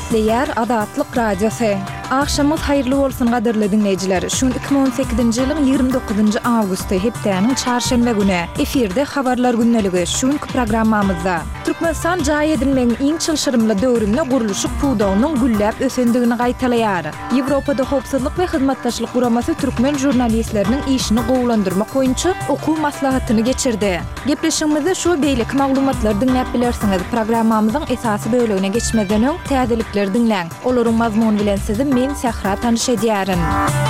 Esleyer Adatlyk Radiosu. Akşamyz hayrly bolsun gaderli dinleyijiler. Şun 2018-nji ýylyň 29-njy awgusty hepdeniň çarşembe güni efirde habarlar günneligi şun programmamyzda Türkmenistan jaý edilmeň iň çylşyrymly döwründe guruluşyk puwdawnyň gülläp ösendigini gaýtalaýar. Ýewropada howpsuzlyk we hyzmatdaşlyk guramasy türkmen jurnalistleriniň işini gowlandyrmak boýunça okuw maslahatyny geçirdi. Gepleşigimizde şu beýlik maglumatlar dinläp bilersiňiz. Programmamyzyň esasy bölegine geçmeden öň täzelikler dinläň. Olaryň mazmuny bilen sizi men Sahra tanış edýärin.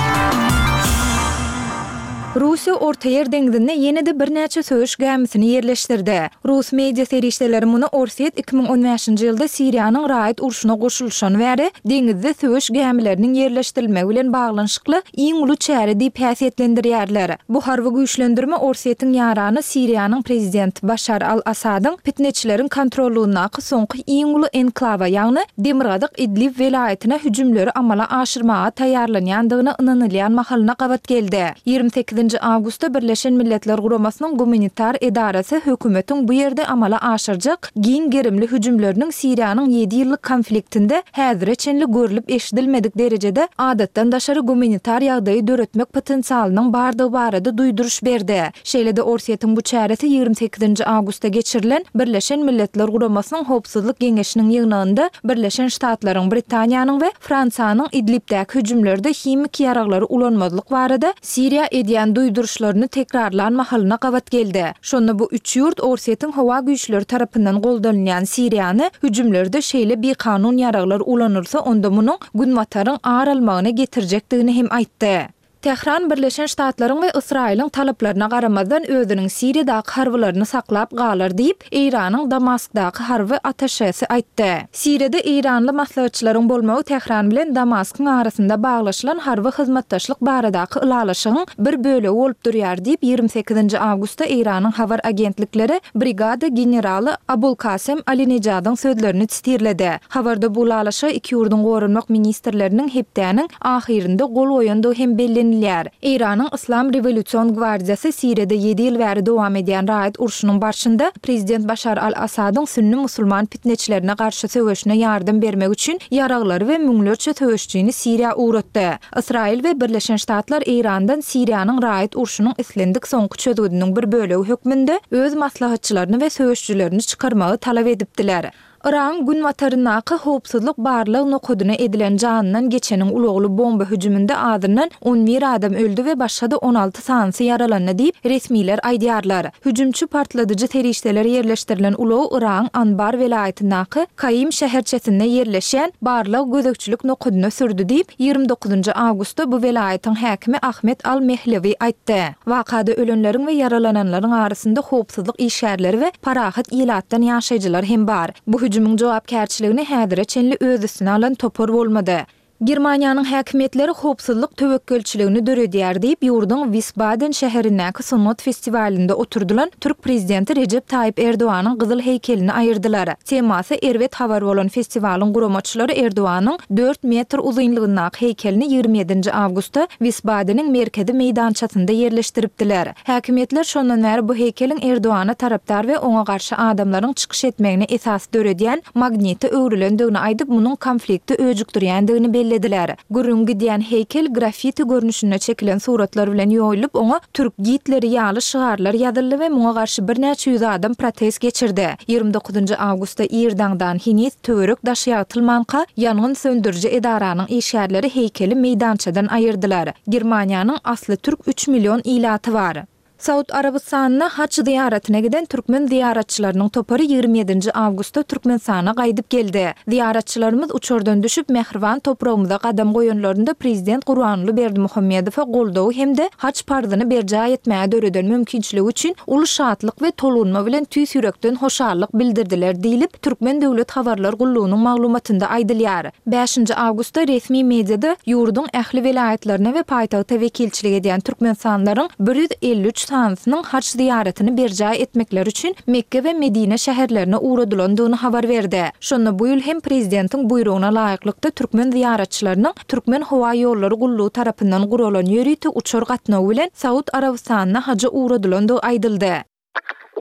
Russiýa Orta Ýer deňizinde ýene-de bir näçe söýüş gemisini ýerleşdirdi. Rus media serişdeleri muny Orset 2015-nji ýylda Siriýanyň raýat urşuna goşulşan bäri deňizde söýüş gemileriniň ýerleşdirilmegi bilen baglanyşykly iň uly çäre diýip häsiýetlendirýärler. Bu harby güýçlendirme Orsetiň ýarany Siriýanyň prezidenti Başar al-Asadyň fitneçilerin kontrollugyna soňky iň uly enklawa ýagny Demirgazyk Idlib welaýatyna hüjümleri amala aşyrmaga taýýarlanýandygyny ynanylýan mahalyna gabat geldi. 28 Awgustda Birleşen Milletler Guramasynyň gumanitar edarasy hökümetiň bu ýerde amala aşyrjak giň gerimli hüjümleriniň Siriýanyň 7 ýyllyk konfliktinde häzirçenli görülip eşidilmedik derejede adatdan daşary gumanitar ýagdaýy döretmek potensialynyň bardygy barada duýduruş berdi. Şeýle-de Orsetiň bu çäresi 28 Awgustda geçirilen Birleşen Milletler Guramasynyň Howpsuzlyk Geňeşiniň ýygnagynda Birleşen Ştatlaryň, Britaniýanyň we Fransiýanyň Idlibdäki hüjümlerde himik ýaraglary ulanmazlyk barada Siriýa edýän duýduruşlaryny tekrarlan mahalyna gabat geldi. Şonda bu üç ýurt Orsetiň howa güýçleri tarapyndan goldanýan Siriýany hüjümlerde şeýle bir kanun ýaraglar ulanyrsa onda munyň günwataryň ağır almagyna getirjekdigini hem aýtdy. Tehran Birleşen Ştatlaryň we Israýlyň talaplaryna garamazdan özüniň Siriýadaky harbylaryny saklap galar diýip Iranyň Damaskdaky harby ataşesy aýtdy. Siriýada Iranly maslahatçylaryň bolmagy Tehran bilen Damaskyn arasynda baglaşylan harby hyzmatdaşlyk baradaky ylalaşygyň bir bölegi bolup durýar diýip 28 Awgustda Iranyň habar agentlikleri brigada generaly Abul Kasem Alinejadyň sözlerini çytyrlady. Habarda bu ylalaşa iki ýurdun gorunmak ministrleriniň hepdeniň ahirinde gol goýandy hem belli Iranyň Islam Revolýusiýon Gwardiýasy Siriýada 7 ýyl bäri dowam edýän raýat urşunyň başynda prezident Başar al-Asadyň sünni musulman fitneçilerine garşy söwüşine ýardym bermek üçin ýaraglary we müňlerçe söwüşçüni Siriýa uğratdy. Israil we Birleşen Ştatlar Irandan Siriýanyň raýat urşunyň islendik soňky çözgüdiniň bir bölegi hökmünde öz maslahatçylaryny we söwüşçülerini çykarmagy talap edipdiler. Iran günwatarynaky howpsuzlyk barlyg nokodyna edilen janyndan geçeniň ulugly bomba hüjüminde adından 11 adam öldü we başga da 16 sansy yaralandy diýip resmiler aýdýarlar. Hüjümçi partladyjy terişdeler ýerleşdirilen ulugy Iran Anbar welaýatynaky Kaym şäherçesinde ýerleşen barlyg gözekçilik nokodyna sürdü diýip 29 Awgustda bu welaýatyň häkimi Ahmet al-Mehlevi aýtdy. Wakada ölenleriň we yaralananlaryň arasynda howpsuzlyk işgärleri we parahat ýylatdan ýaşaýjylar hem bar. Bu hüjümüň jogapkärçiligini häzirçenli öz üstüne alan topor bolmady. Germaniýanyň häkimetleri howpsuzlyk töwekkülçiligini döredýär diýip ýurdun Wiesbaden şäherindäki Sonot festivalinde oturdulan Türk prezidenti Recep Tayyip Erdoğan'ın Gyzyl heykelini aýyrdylar. Temasy erwet habar bolan festiwalyň guramaçylary Erdoğan'ın 4 metr uzunlygyndäki heykelini 27 Awgustda Wiesbadeniň merkezi meýdançasynda ýerleşdiripdiler. Häkimetler şondan bäri bu heykeliň Erdoğan'a tarapdar we oňa garşy adamlaryň çykyş etmegine esas döredýän magneti öwrilendigini aýdyp munyň konflikti öjükdirýändigini belli dediler. Gürüngi diýen heykel grafiti görnüşünde çekilen suratlar bilen ýoýulyp oňa türk gitleri ýaly şygarlar ýazyldy we muňa garşy bir näçe ýüz adam protest geçirdi. 29 Awgustda Irdandan Hinis töwerek daşýagy tylmanka ýangyn söndürji edaranyň işgärleri heykeli meýdançadan aýyrdylar. Germaniýanyň asly türk 3 million ilaty bar. Saud Arabistanına haç ziyaretine giden Türkmen ziyaretçilerinin topary 27 Awgustda Türkmenistana gaýdyp geldi. Ziyaretçilerimiz uçurdan düşüp Mehriban toprağımıza gadam goýanlarynda Prezident Gurbanly Berdimuhammedowa goldawy hemde haç parzyny berja etmäge döreden mümkinçiligi üçin uly şatlyk we tolunma bilen tüýs ýürekden hoşallyk bildirdiler diýilip Türkmen döwlet habarlar gullugynyň maglumatynda aýdylýar. 5 Awgustda resmi mediada ýurdun ähli welaýatlaryna we paýtagta wekilçilik edýän türkmensanlaryň 153 sansynyň haç ziyaretini berja etmekler üçin Mekke we Medine şäherlerine uğradylandygyny habar berdi. Şonda bu ýyl hem prezidentiň buyruguna laýyklykda türkmen ziyaretçileriniň Türkmen howa ýollary gullugy tarapyndan guralan ýöriti uçur gatnawy bilen Saud Arabistanyna haja uğradylandygy aýdyldy.